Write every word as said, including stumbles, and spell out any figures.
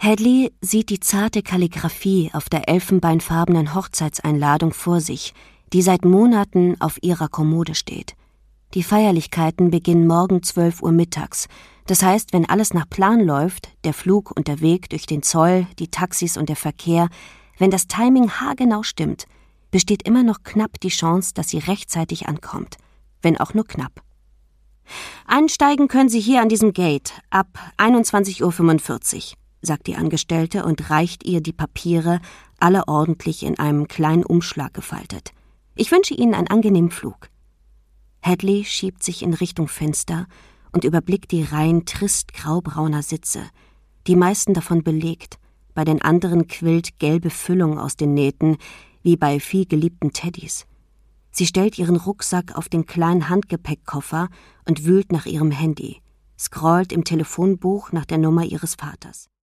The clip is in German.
Hadley sieht die zarte Kalligraphie auf der elfenbeinfarbenen Hochzeitseinladung vor sich, die seit Monaten auf ihrer Kommode steht. Die Feierlichkeiten beginnen morgen zwölf Uhr mittags. Das heißt, wenn alles nach Plan läuft, der Flug und der Weg durch den Zoll, die Taxis und der Verkehr, wenn das Timing haargenau stimmt, besteht immer noch knapp die Chance, dass sie rechtzeitig ankommt. Wenn auch nur knapp. »Einsteigen können Sie hier an diesem Gate ab einundzwanzig Uhr fünfundvierzig«, sagt die Angestellte und reicht ihr die Papiere, alle ordentlich in einem kleinen Umschlag gefaltet. »Ich wünsche Ihnen einen angenehmen Flug.« Hadley schiebt sich in Richtung Fenster und überblickt die Reihen trist graubrauner Sitze, die meisten davon belegt, bei den anderen quillt gelbe Füllung aus den Nähten, wie bei vielgeliebten Teddys. Sie stellt ihren Rucksack auf den kleinen Handgepäckkoffer und wühlt nach ihrem Handy, scrollt im Telefonbuch nach der Nummer ihres Vaters.